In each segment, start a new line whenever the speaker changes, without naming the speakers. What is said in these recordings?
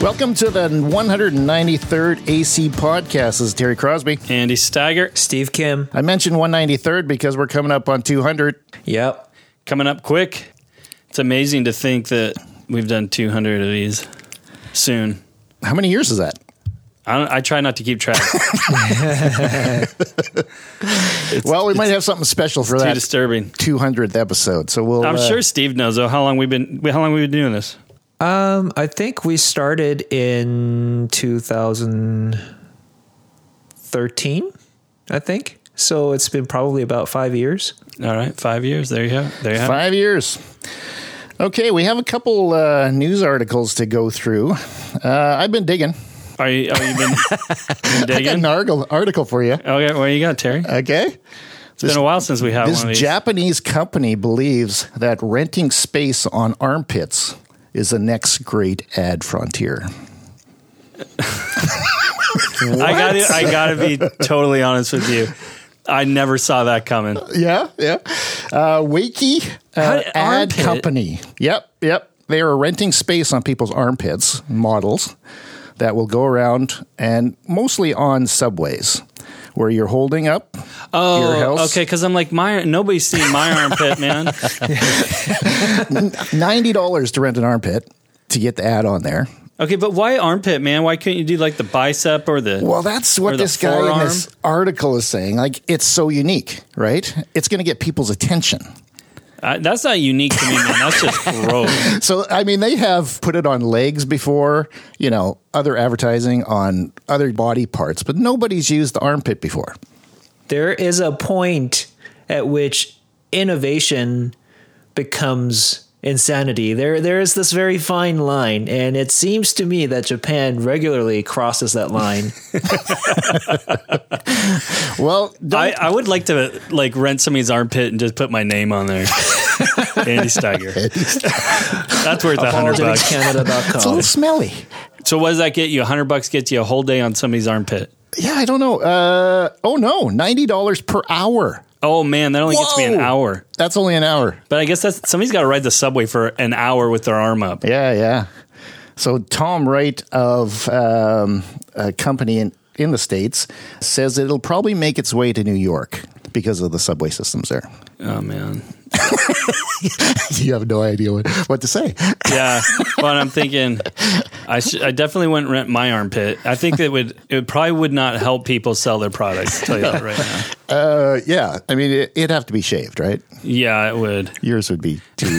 Welcome to the 193rd AC podcast. This is Terry Crosby.
Andy Steiger.
Steve Kim.
I mentioned 193rd because we're coming up on 200.
Yep.
Coming up quick. It's amazing to think that we've done 200 of these soon.
How many years is that?
I try not to keep track.
Well, we might have something special for that.
Too disturbing.
200th episode. So we'll.
I'm sure Steve knows though. How long we've been doing this?
I think we started in 2013. I think so. It's been probably about 5 years.
All right, 5 years. There you go.
5 years. Okay, we have a couple news articles to go through. I've been digging.
Are you been digging?
I got an article for you.
Okay, what you got, Terry?
Okay.
It's been a while since we had one of
This
these.
Japanese company believes that renting space on armpits is the next great ad frontier.
I gotta be totally honest with you. I never saw that coming.
Yeah. Wakey ad
armpit?
company. Yep. They are renting space on people's armpits, models, that will go around and mostly on subways where you're holding up your house.
Okay, because I'm like, nobody's seen my armpit, man.
$90 to rent an armpit to get the ad on there.
Okay, but why armpit, man? Why couldn't you do like the bicep or the...
Well, that's what
or the
this guy in
forearm?
this article is saying. Like, it's so unique, right? It's going to get people's attention.
That's not unique to me, man. That's just gross.
So, I mean, they have put it on legs before, other advertising on other body parts, but nobody's used the armpit before.
There is a point at which innovation becomes insanity. There is this very fine line, and it seems to me that Japan regularly crosses that line.
Well,
I would like to rent somebody's armpit and just put my name on there. Andy Steiger. That's worth $100.
ApologeticsCanada.com.
it's a little smelly.
So what does that get you? $100 gets you a whole day on somebody's armpit.
Yeah, I don't know. $90 per hour.
Oh man, that only gets me an
Whoa.
hour.
That's only an hour.
But I guess somebody's got to ride the subway for an hour with their arm up.
Yeah. So Tom Wright of a company in the States says it'll probably make its way to New York because of the subway systems there.
Oh man.
You have no idea what to say.
Yeah, but I'm thinking I definitely wouldn't rent my armpit. I think it probably would not help people sell their products. I'll tell you that right now.
Yeah, I mean, it'd have to be shaved, right?
Yeah, it would.
Yours would be too.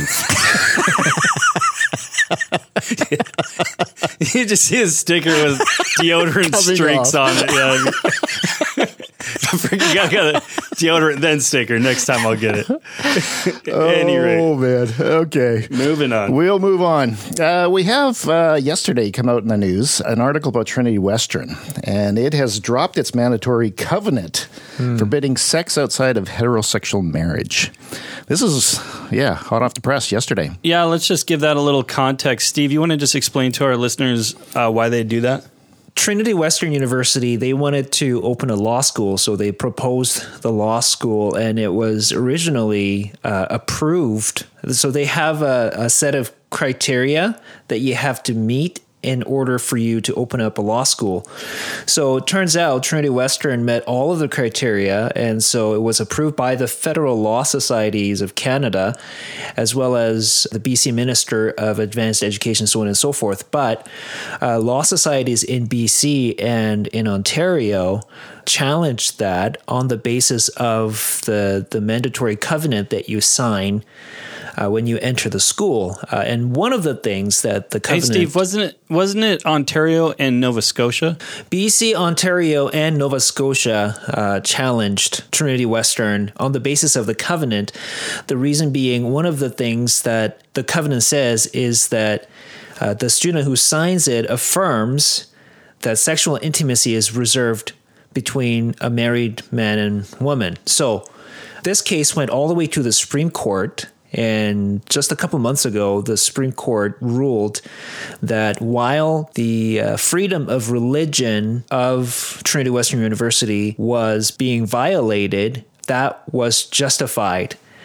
You just see a sticker with deodorant
Coming
streaks
off.
on it. Yeah. You got a deodorant then sticker. Next time I'll get it. At any rate.
Oh, man. Okay.
Moving on.
We'll move on. We have yesterday come out in the news an article about Trinity Western, and it has dropped its mandatory covenant forbidding sex outside of heterosexual marriage. This is, hot off the press yesterday.
Yeah, let's just give that a little context. Steve, you want to just explain to our listeners why they do that?
Trinity Western University, they wanted to open a law school, so they proposed the law school, and it was originally approved. So they have a set of criteria that you have to meet in order for you to open up a law school. So it turns out Trinity Western met all of the criteria, and so it was approved by the Federal Law Societies of Canada, as well as the BC Minister of Advanced Education, so on and so forth. But law societies in BC and in Ontario challenged that on the basis of the mandatory covenant that you sign when you enter the school. And one of the things that the covenant...
Hey, Steve, wasn't it Ontario and Nova Scotia?
BC, Ontario, and Nova Scotia challenged Trinity Western on the basis of the covenant. The reason being, one of the things that the covenant says is that the student who signs it affirms that sexual intimacy is reserved between a married man and woman. So this case went all the way to the Supreme Court. And just a couple months ago, the Supreme Court ruled that while the freedom of religion of Trinity Western University was being violated, that was justified.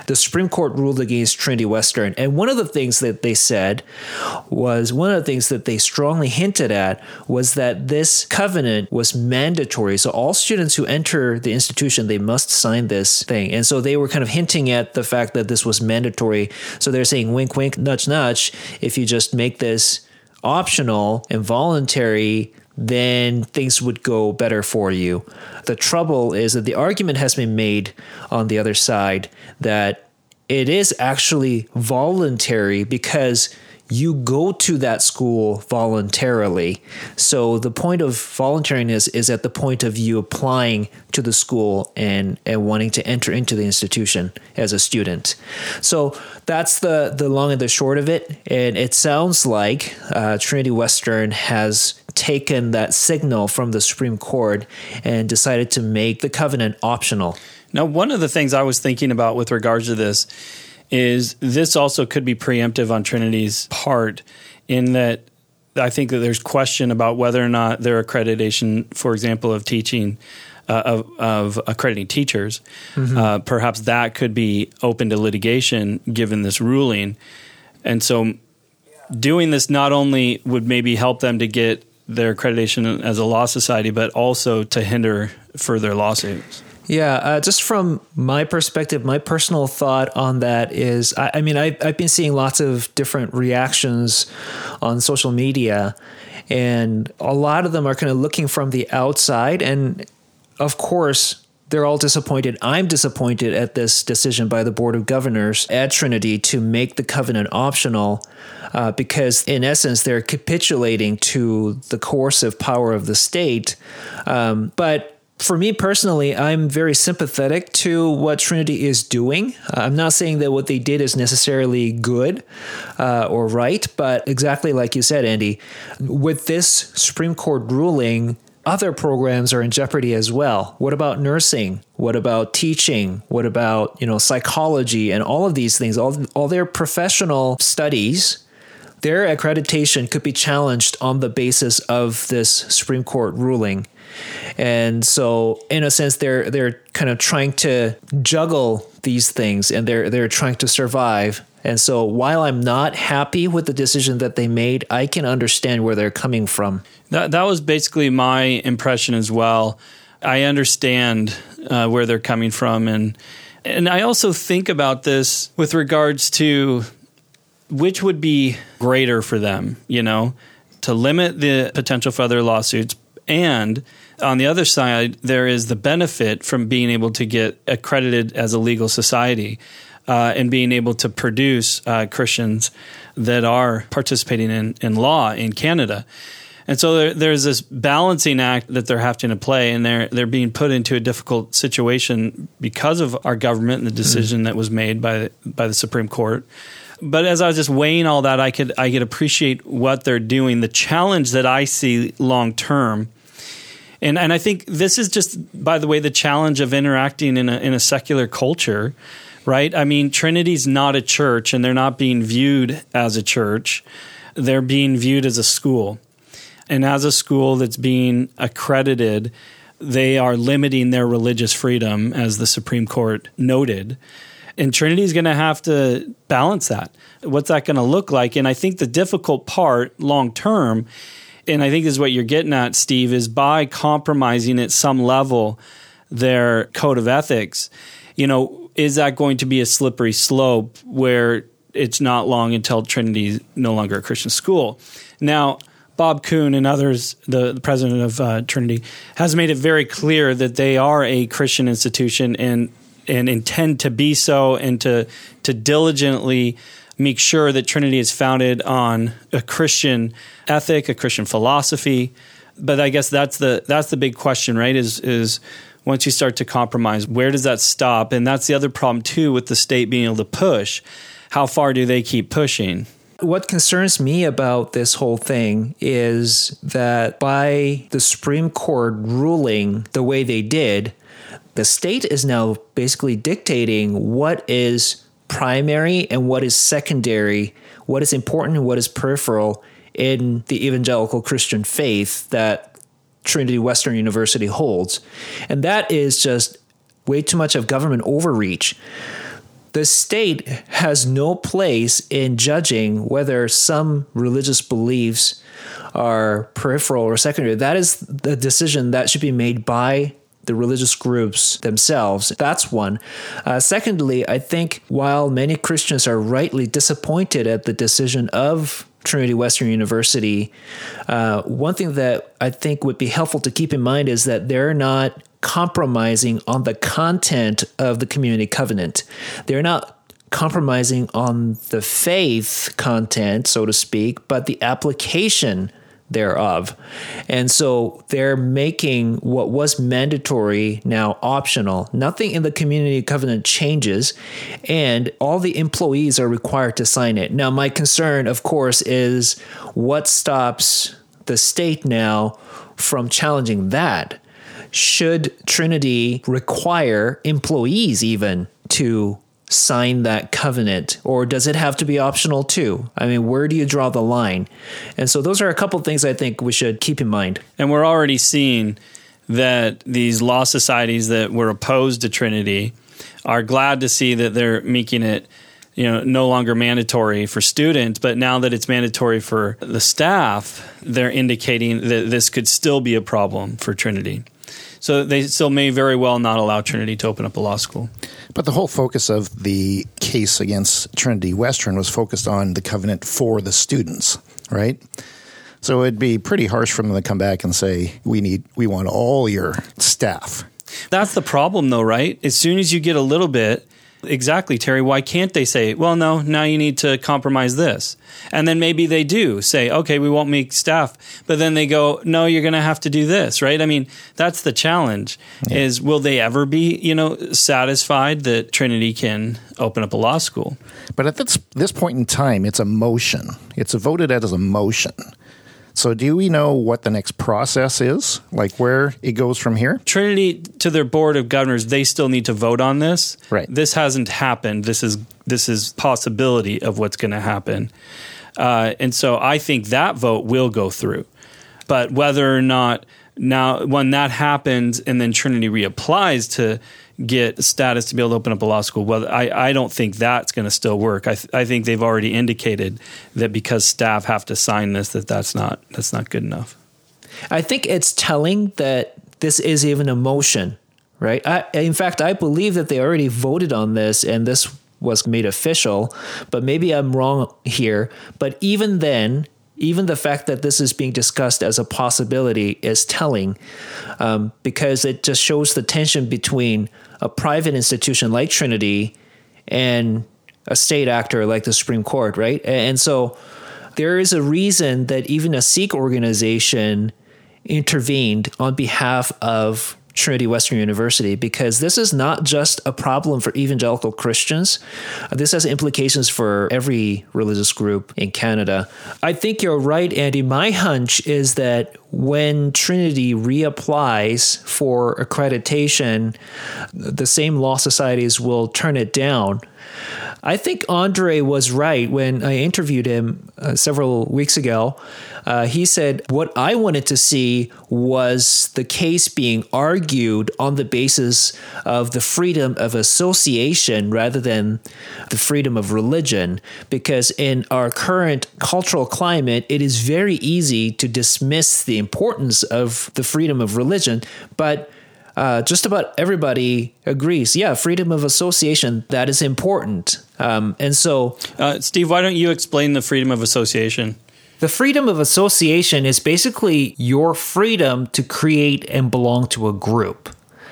the Supreme Court ruled against Trinity Western. And one of the things that they said was, one of the things that they strongly hinted at was that this covenant was mandatory. So all students who enter the institution, they must sign this thing. And so they were kind of hinting at the fact that this was mandatory. So they're saying, wink, wink, nudge, nudge, if you just make this optional and voluntary, then things would go better for you. The trouble is that the argument has been made on the other side that it is actually voluntary because you go to that school voluntarily. So the point of voluntariness is at the point of you applying to the school and wanting to enter into the institution as a student. So that's the long and the short of it. And it sounds like Trinity Western has taken that signal from the Supreme Court and decided to make the covenant optional.
Now, one of the things I was thinking about with regards to this is this also could be preemptive on Trinity's part, in that I think that there's question about whether or not their accreditation, for example, of teaching, of accrediting teachers, perhaps that could be open to litigation given this ruling. And so doing this not only would maybe help them to get their accreditation as a law society, but also to hinder further lawsuits.
Yeah, just from my perspective, my personal thought on that is, I mean, I've been seeing lots of different reactions on social media, and a lot of them are kind of looking from the outside. And of course, they're all disappointed. I'm disappointed at this decision by the Board of Governors at Trinity to make the covenant optional, because in essence, they're capitulating to the coercive power of the state. But for me personally, I'm very sympathetic to what Trinity is doing. I'm not saying that what they did is necessarily good or right, but exactly like you said, Andy, with this Supreme Court ruling, other programs are in jeopardy as well. What about nursing? What about teaching? What about, psychology and all of these things, all their professional studies? Their accreditation could be challenged on the basis of this Supreme Court ruling. And so, in a sense, they're kind of trying to juggle these things, and they're trying to survive. And so, while I'm not happy with the decision that they made, I can understand where they're coming from.
That was basically my impression as well. I understand where they're coming from, and I also think about this with regards to which would be greater for them, to limit the potential for other lawsuits. And on the other side, there is the benefit from being able to get accredited as a legal society and being able to produce Christians that are participating in law in Canada. And so there's this balancing act that they're having to play, and they're being put into a difficult situation because of our government and the decision that was made by the Supreme Court. But as I was just weighing all that, I could appreciate what they're doing. The challenge that I see long term, and I think this is just, by the way, the challenge of interacting in a secular culture, right? I mean, Trinity's not a church, and they're not being viewed as a church. They're being viewed as a school. And as a school that's being accredited, they are limiting their religious freedom, as the Supreme Court noted. And Trinity is going to have to balance that. What's that going to look like? And I think the difficult part long term, and I think this is what you're getting at, Steve, is by compromising at some level their code of ethics, is that going to be a slippery slope where it's not long until Trinity is no longer a Christian school? Now, Bob Kuhn and others, the president of Trinity, has made it very clear that they are a Christian institution and intend to be so, and to diligently make sure that Trinity is founded on a Christian ethic, a Christian philosophy. But I guess that's the big question, right? Is once you start to compromise, where does that stop? And that's the other problem too with the state being able to push. How far do they keep pushing?
What concerns me about this whole thing is that by the Supreme Court ruling the way they did, the state is now basically dictating what is primary and what is secondary, what is important and what is peripheral in the evangelical Christian faith that Trinity Western University holds. And that is just way too much of government overreach. the state has no place in judging whether some religious beliefs are peripheral or secondary. That is the decision that should be made by the religious groups themselves. That's one. Secondly, I think while many Christians are rightly disappointed at the decision of Trinity Western University, one thing that I think would be helpful to keep in mind is that they're not compromising on the content of the community covenant. They're not compromising on the faith content, so to speak, but the application thereof. And so they're making what was mandatory now optional. Nothing in the community covenant changes, and all the employees are required to sign it. Now, my concern, of course, is what stops the state now from challenging that? Should Trinity require employees even to sign that covenant, or does it have to be optional too? I mean, where do you draw the line? And so those are a couple of things I think we should keep in mind.
And we're already seeing that these law societies that were opposed to Trinity are glad to see that they're making it, no longer mandatory for students, but now that it's mandatory for the staff, they're indicating that this could still be a problem for Trinity. So they still may very well not allow Trinity to open up a law school.
But the whole focus of the case against Trinity Western was focused on the covenant for the students, right? So it'd be pretty harsh for them to come back and say, we want all your staff.
That's the problem though, right? As soon as you get a little bit, exactly, Terry, why can't they say, well, no, now you need to compromise this? And then maybe they do say, okay, we won't make staff. But then they go, no, you're going to have to do this, right? I mean, that's the challenge is, will they ever be, satisfied that Trinity can open up a law school?
But at this point in time, it's a motion. It's voted as a motion. So do we know what the next process is, like where it goes from here?
Trinity, to their board of governors, they still need to vote on this.
Right.
This hasn't happened. This is possibility of what's going to happen. And so I think that vote will go through. But whether or not now, when that happens and then Trinity reapplies to get status to be able to open up a law school, well, I don't think that's going to still work. I think they've already indicated that because staff have to sign this, that's not good enough.
I think it's telling that this is even a motion, right? In fact, I believe that they already voted on this and this was made official, but maybe I'm wrong here. But even then, even the fact that this is being discussed as a possibility is telling, because it just shows the tension between a private institution like Trinity and a state actor like the Supreme Court, right? And so there is a reason that even a Sikh organization intervened on behalf of Trinity Western University, because this is not just a problem for evangelical Christians. This has implications for every religious group in Canada. I think you're right, Andy. My hunch is that when Trinity reapplies for accreditation, the same law societies will turn it down. I think Andre was right when I interviewed him several weeks ago. He said, what I wanted to see was the case being argued on the basis of the freedom of association rather than the freedom of religion. Because in our current cultural climate, it is very easy to dismiss the importance of the freedom of religion. But just about everybody agrees, freedom of association, that is important. And so...
Steve, why don't you explain the freedom of association?
The freedom of association is basically your freedom to create and belong to a group.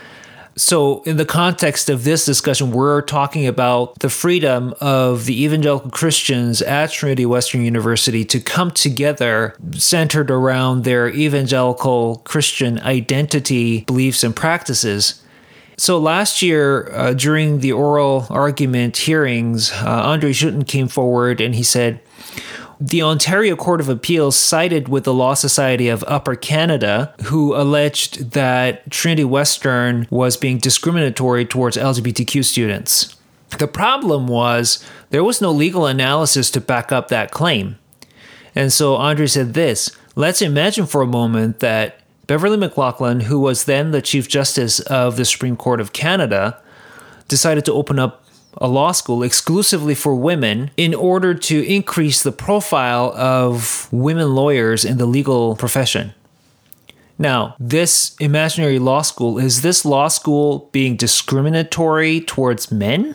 So in the context of this discussion, we're talking about the freedom of the evangelical Christians at Trinity Western University to come together centered around their evangelical Christian identity, beliefs, and practices. So last year, during the oral argument hearings, Andre Schutton came forward and he said, the Ontario Court of Appeals sided with the Law Society of Upper Canada, who alleged that Trinity Western was being discriminatory towards LGBTQ students. The problem was there was no legal analysis to back up that claim. And so Andre said this, let's imagine for a moment that Beverly McLaughlin, who was then the Chief Justice of the Supreme Court of Canada, decided to open up a law school exclusively for women in order to increase the profile of women lawyers in the legal profession. Now, this imaginary law school, is this law school being discriminatory towards men?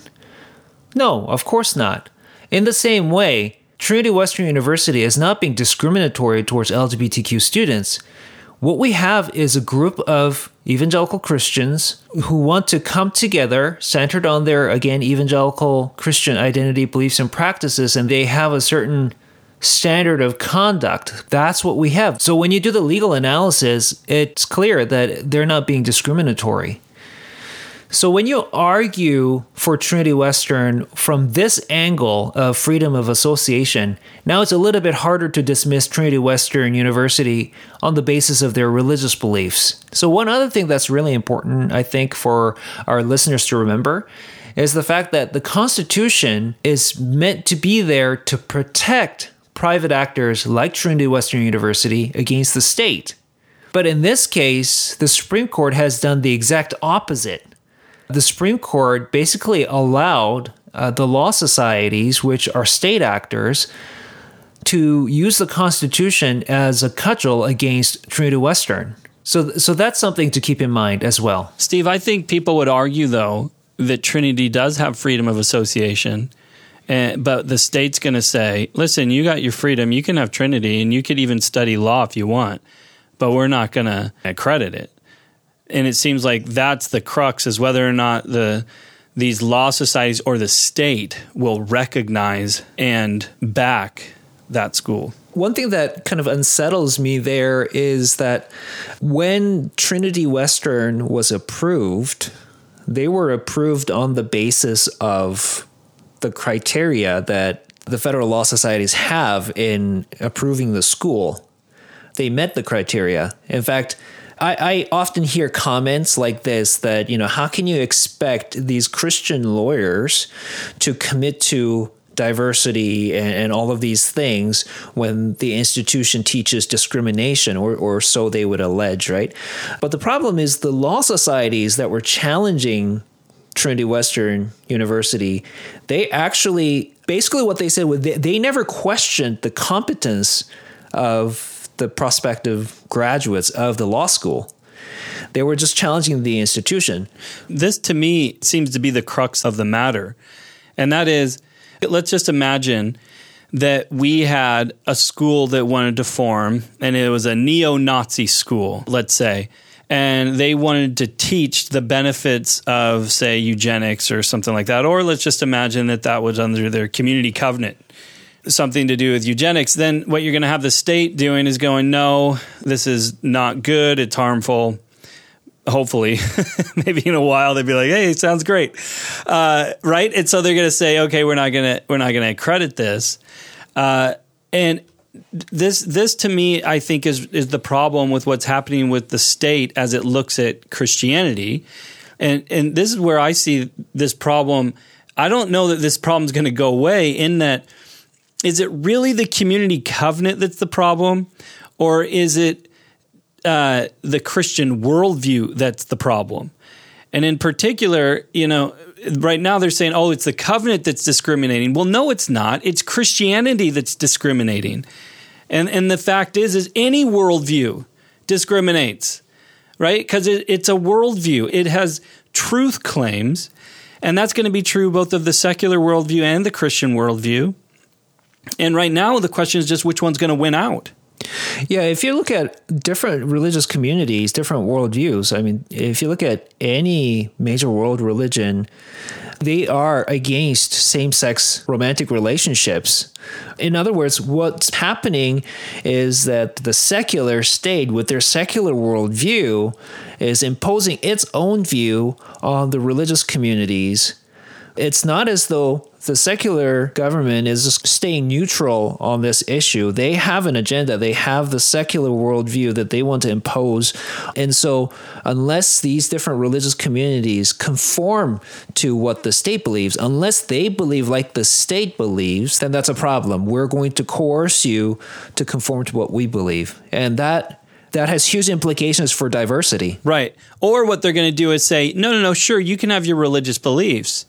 No, of course not. In the same way, Trinity Western University is not being discriminatory towards LGBTQ students. What we have is a group of evangelical Christians who want to come together, centered on their, again, evangelical Christian identity, beliefs, and practices, and they have a certain standard of conduct. That's what we have. So when you do the legal analysis, it's clear that they're not being discriminatory. So when you argue for Trinity Western from this angle of freedom of association, now it's a little bit harder to dismiss Trinity Western University on the basis of their religious beliefs. So one other thing that's really important, I think, for our listeners to remember is the fact that the Constitution is meant to be there to protect private actors like Trinity Western University against the state. But in this case, the Supreme Court has done the exact opposite. The Supreme Court basically allowed the law societies, which are state actors, to use the Constitution as a cudgel against Trinity Western. So that's something to keep in mind as well.
Steve, I think people would argue, though, that Trinity does have freedom of association, but the state's going to say, listen, you got your freedom, you can have Trinity, and you could even study law if you want, but we're not going to accredit it. And it seems like that's the crux, is whether or not these law societies or the state will recognize and back that school.
One thing that kind of unsettles me there is that when Trinity Western was approved, they were approved on the basis of the criteria that the federal law societies have in approving the school. They met the criteria. In fact, I often hear comments like this that, how can you expect these Christian lawyers to commit to diversity and all of these things when the institution teaches discrimination, or so they would allege, right? But the problem is the law societies that were challenging Trinity Western University, they actually, basically what they said was they never questioned the competence of the prospective graduates of the law school. They were just challenging the institution.
This, to me, seems to be the crux of the matter. And that is, let's just imagine that we had a school that wanted to form, and it was a neo-Nazi school, let's say, and they wanted to teach the benefits of, say, eugenics or something like that. Or let's just imagine that was under their community covenant, something to do with eugenics. Then what you're going to have the state doing is going, no, this is not good, it's harmful. Hopefully, maybe in a while they'd be like, hey, it sounds great. Right? And so they're going to say, okay, we're not going to accredit this. And this to me, I think is the problem with what's happening with the state as it looks at Christianity. And this is where I see this problem. I don't know that this problem is going to go away, in that, is it really the community covenant that's the problem, or is it the Christian worldview that's the problem? And in particular, right now they're saying, oh, it's the covenant that's discriminating. Well, no, it's not. It's Christianity that's discriminating. And the fact is any worldview discriminates, right? Because it's a worldview. It has truth claims, and that's going to be true both of the secular worldview and the Christian worldview. And right now, the question is just which one's going to win out.
Yeah, if you look at different religious communities, different worldviews, I mean, if you look at any major world religion, they are against same-sex romantic relationships. In other words, what's happening is that the secular state, with their secular worldview, is imposing its own view on the religious communities. It's not as though the secular government is just staying neutral on this issue. They have an agenda. They have the secular worldview that they want to impose. And so unless these different religious communities conform to what the state believes, unless they believe like the state believes, then that's a problem. We're going to coerce you to conform to what we believe. And that has huge implications for diversity.
Right. Or what they're going to do is say, no, sure, you can have your religious beliefs.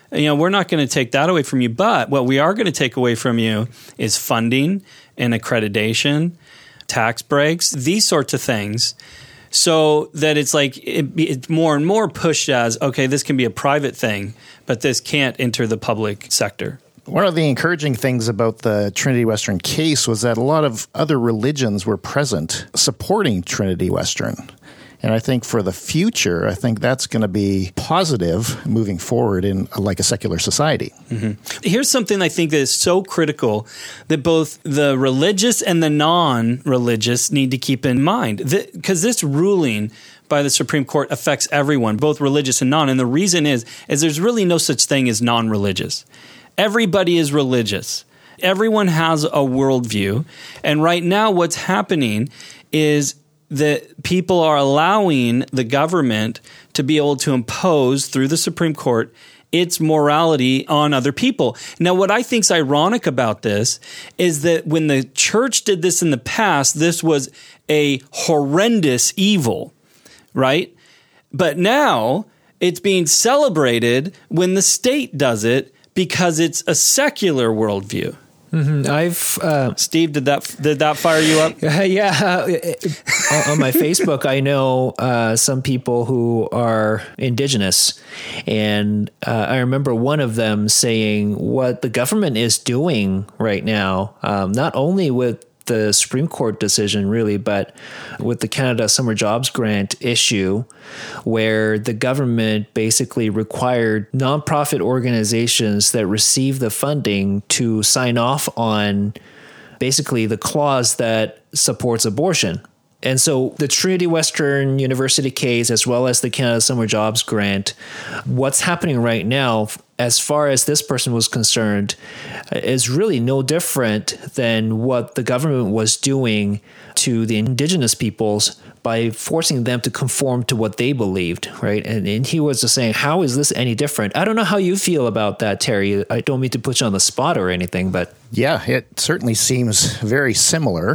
we're not going to take that away from you. But what we are going to take away from you is funding and accreditation, tax breaks, these sorts of things. So that it's like it's more and more pushed as, okay, this can be a private thing, but this can't enter the public sector.
One of the encouraging things about the Trinity Western case was that a lot of other religions were present supporting Trinity Western. And I think for the future, I think that's going to be positive moving forward in like a secular society.
Mm-hmm. Here's something I think that is so critical that both the religious and the non-religious need to keep in mind. Because this ruling by the Supreme Court affects everyone, both religious and non. And the reason is there's really no such thing as non-religious. Everybody is religious. Everyone has a worldview. And right now what's happening is that people are allowing the government to be able to impose through the Supreme Court its morality on other people. Now, what I think is ironic about this is that when the church did this in the past, this was a horrendous evil, right? But now it's being celebrated when the state does it because it's a secular worldview.
Mm-hmm.
Steve, did that fire you up?
Yeah. On my Facebook, I know some people who are indigenous, and I remember one of them saying what the government is doing right now, not only with the Supreme Court decision, really, but with the Canada Summer Jobs Grant issue, where the government basically required nonprofit organizations that receive the funding to sign off on basically the clause that supports abortion. And so the Trinity Western University case, as well as the Canada Summer Jobs Grant, what's happening right now, as far as this person was concerned, is really no different than what the government was doing to the indigenous peoples by forcing them to conform to what they believed, right? And he was just saying, how is this any different? I don't know how you feel about that, Terry. I don't mean to put you on the spot or anything, but...
Yeah, it certainly seems very similar.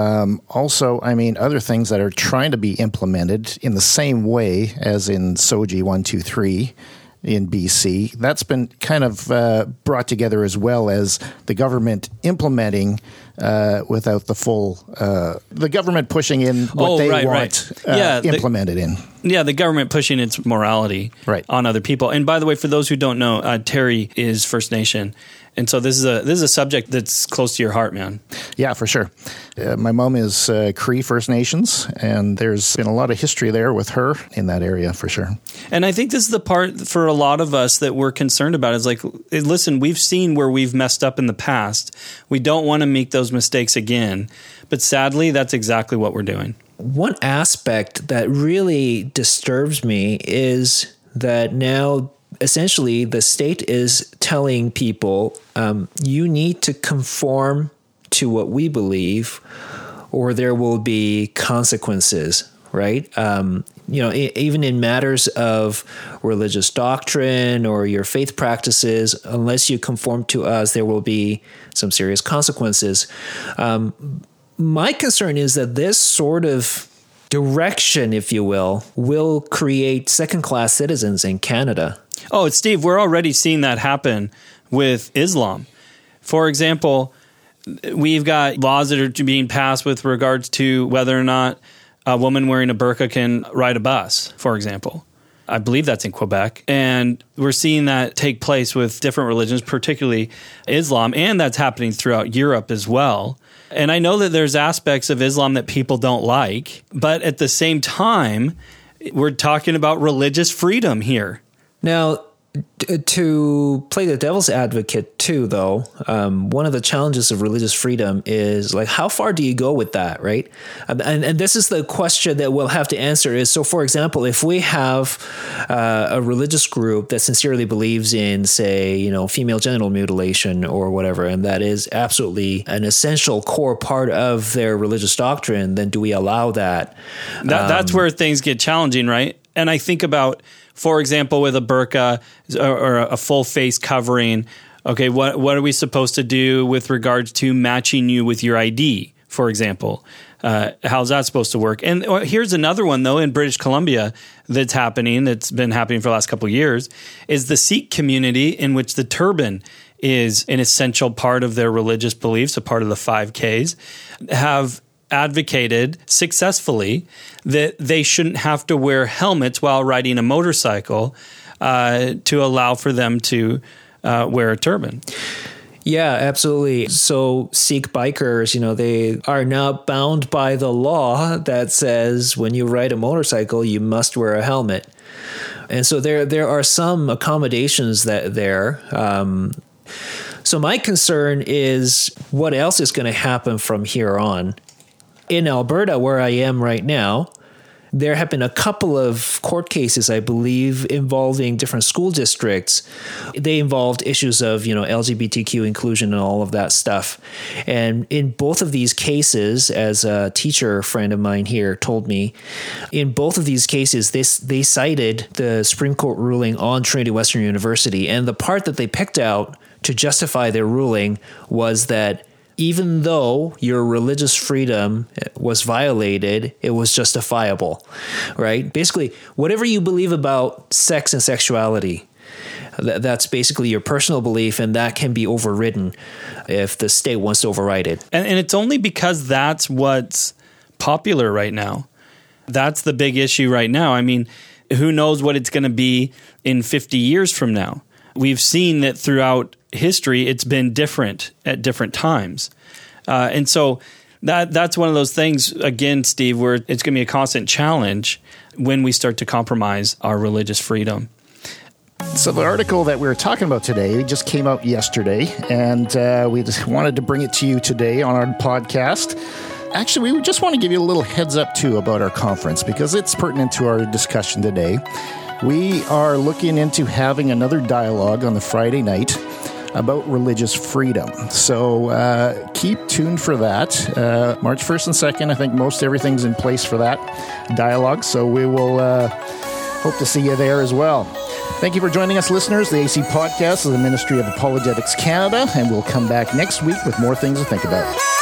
Also, I mean, other things that are trying to be implemented in the same way as in SOGI 123 in BC, that's been kind of brought together as well as the government implementing without the full, the government pushing in what they want implemented in.
Yeah, the government pushing its morality on other people. And by the way, for those who don't know, Terry is First Nation. And so this is a subject that's close to your heart, man.
Yeah, for sure. My mom is Cree First Nations, and there's been a lot of history there with her in that area, for sure.
And I think this is the part for a lot of us that we're concerned about. Is like, listen, we've seen where we've messed up in the past. We don't want to make those mistakes again. But sadly, that's exactly what we're doing.
One aspect that really disturbs me is that now essentially the state is telling people, you need to conform to what we believe or there will be consequences, right? Even in matters of religious doctrine or your faith practices, unless you conform to us, there will be some serious consequences. My concern is that this sort of direction, if you will create second-class citizens in Canada.
Oh, Steve, we're already seeing that happen with Islam. For example, we've got laws that are being passed with regards to whether or not a woman wearing a burqa can ride a bus, for example. I believe that's in Quebec. And we're seeing that take place with different religions, particularly Islam, and that's happening throughout Europe as well. And I know that there's aspects of Islam that people don't like, but at the same time, we're talking about religious freedom here.
Now, to play the devil's advocate too, though, one of the challenges of religious freedom is like, how far do you go with that, right? And this is the question that we'll have to answer is, so for example, if we have a religious group that sincerely believes in, say, female genital mutilation or whatever, and that is absolutely an essential core part of their religious doctrine, then do we allow that?
That's where things get challenging, right? And I think about, for example, with a burqa or a full face covering, okay, what are we supposed to do with regards to matching you with your ID, for example? How's that supposed to work? And here's another one, though, in British Columbia that's been happening for the last couple of years, is the Sikh community, in which the turban is an essential part of their religious beliefs, a part of the 5Ks, have advocated successfully that they shouldn't have to wear helmets while riding a motorcycle to allow for them to wear a turban.
Yeah, absolutely. So Sikh bikers, they are now bound by the law that says when you ride a motorcycle, you must wear a helmet. And so there are some accommodations there. So my concern is what else is going to happen from here on. In Alberta, where I am right now, there have been a couple of court cases, I believe, involving different school districts. They involved issues of, LGBTQ inclusion and all of that stuff. And in both of these cases, as a teacher friend of mine here told me, in both of these cases, they cited the Supreme Court ruling on Trinity Western University. And the part that they picked out to justify their ruling was that even though your religious freedom was violated, it was justifiable, right? Basically, whatever you believe about sex and sexuality, that's basically your personal belief, and that can be overridden if the state wants to override it.
And it's only because that's what's popular right now. That's the big issue right now. I mean, who knows what it's going to be in 50 years from now? We've seen that throughout history, it's been different at different times. And so that's one of those things, again, Steve, where it's going to be a constant challenge when we start to compromise our religious freedom.
So the article that we were talking about today just came out yesterday, and we just wanted to bring it to you today on our podcast. Actually, we just want to give you a little heads up, too, about our conference, because it's pertinent to our discussion today. We are looking into having another dialogue on the Friday night about religious freedom. So keep tuned for that. March 1st and 2nd, I think most everything's in place for that dialogue. So we will hope to see you there as well. Thank you for joining us, listeners. The AC Podcast is the Ministry of Apologetics Canada, and we'll come back next week with more things to think about.